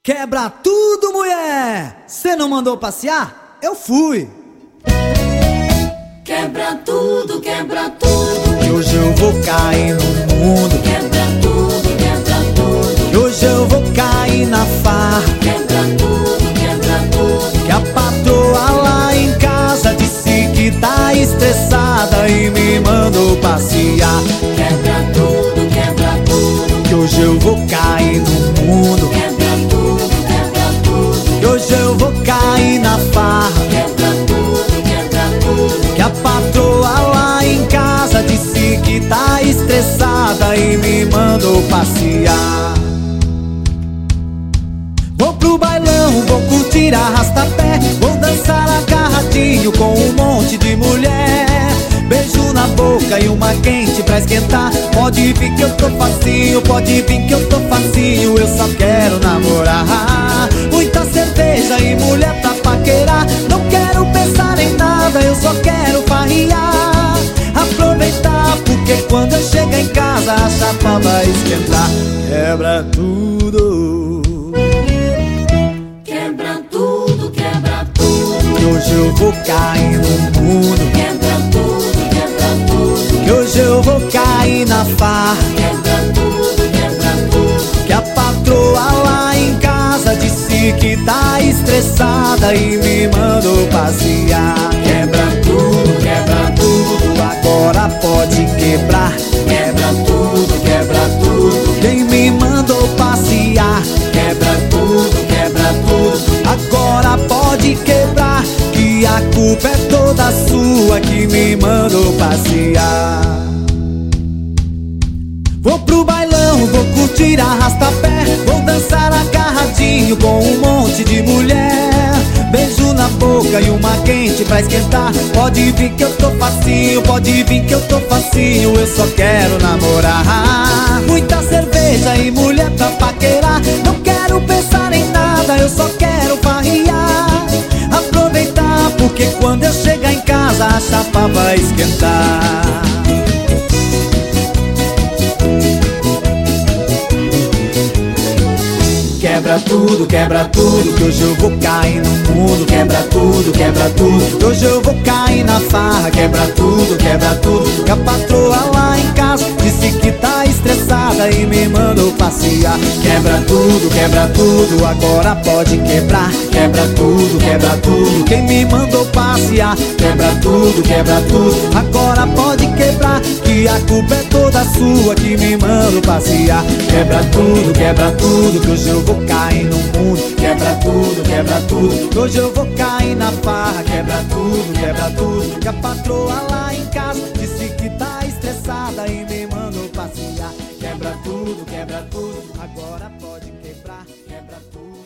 Quebra tudo, mulher! Cê não mandou passear? Eu fui! Quebra tudo, quebra tudo. Que hoje eu vou cair no mundo. Quebra tudo, quebra tudo. Que hoje eu vou cair na farra. Quebra tudo, quebra tudo. Que a patroa lá em casa disse que tá estressada e me mandou passear. Quebra tudo, quebra tudo. Que hoje eu vou cair no mundo. Quebra tudo, quebra tudo. Que hoje eu vou cair na farra. Quebra tudo, quebra tudo. Que a patroa lá em casa disse que tá estressada e me mandou passear. Vou pro bailão, vou curtir arrasta-pé, vou dançar agarradinho com um monte de mulher. Beijo na boca e uma quente pra esquentar. Pode vir que eu tô facinho, pode vir que eu tô facinho. Eu só quero namorar. Muita cerveja e mulher pra paquerar. Não quero pensar em nada, eu só quero farrear. Aproveitar, porque quando eu chegar em casa a chapa vai esquentar. Quebra tudo. Quebra tudo, quebra tudo. Que hoje eu vou cair no mundo. Quebra tudo, quebra tudo. Que hoje eu vou cair na farra. Quebra tudo, quebra tudo. Que a patroa lá em casa disse que tá estressada e me mandou passear. Quebra tudo, agora pode quebrar. Quebra tudo, quem me mandou passear. Quebra tudo, agora pode quebrar. Que a culpa é toda sua que me mandou passear. Vou pro bailão, vou curtir arrasta-pé, vou dançar agarradinho com um monte de mulher. Beijo na boca e uma quente pra esquentar. Pode vir que eu tô facinho, pode vir que eu tô facinho. Eu só quero namorar. Muita cerveja e mulher pra paquerar. Não quero pensar em nada, eu só quero farrear. Aproveitar, porque quando eu chegar em casa a chapa vai esquentar. Quebra tudo, que hoje eu vou cair no mundo. Quebra tudo, que hoje eu vou cair na farra. Quebra tudo, que a patroa lá em casa disse que tá estressada e me mandou passear. Quebra tudo, agora pode quebrar. Quebra tudo, quem me mandou passear. Quebra tudo, agora pode quebrar. Que a culpa é toda sua que me mandou passear. Quebra tudo, que hoje eu vou cair no mundo. Quebra tudo, que hoje eu vou cair na farra. Quebra tudo, que a patroa lá em casa disse que tá estressada e me mandou passear. Quebra tudo, agora pode quebrar. Quebra tudo.